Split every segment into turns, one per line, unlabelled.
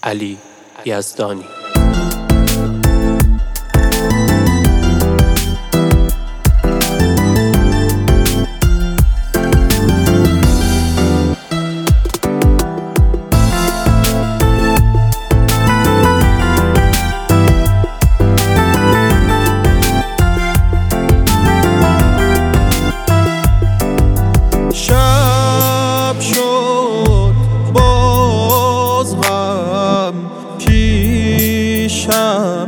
علی یزدانی.
پیشم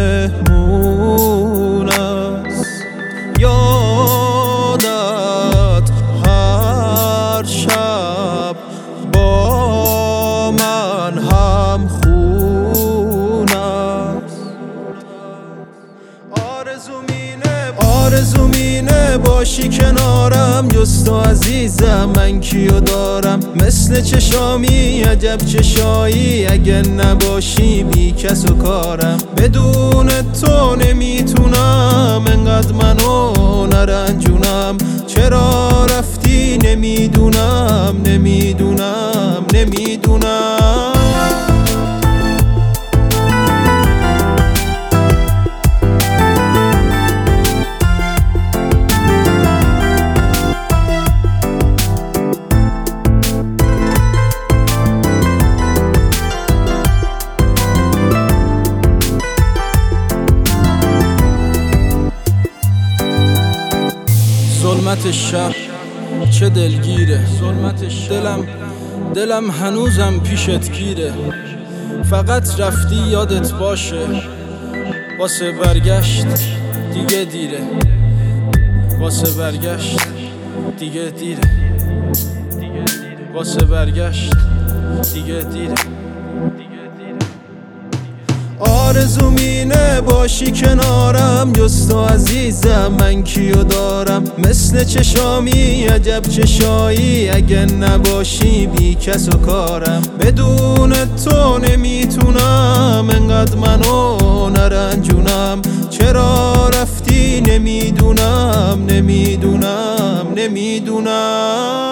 مهمون است، یادت هر شب با من هم خون است. آرزوم اینه باشی کنارم، جز تو عزیزم من کیو دارم؟ مثل چشامی عجب چشایی، اگه نباشی بی کس و کارم. بدون تو نمیتونم انقدر منو نرنجونم. چرا رفتی نمیدونم.
ظلمت شب چه دلگیره، دلم هنوزم پیشت گیره. فقط رفتی یادت باشه، واسه برگشت دیگه دیره. واسه برگشت دیگه دیره. واسه برگشت دیگه دیره.
آرزوم اینه باشی کنارم، جز تو عزیزم من کیو دارم؟ مثل چشامی عجب چشایی، اگه نباشی بی کس و کارم. بدون تو نمیتونم انقدر منو نرنجونم. چرا رفتی نمیدونم.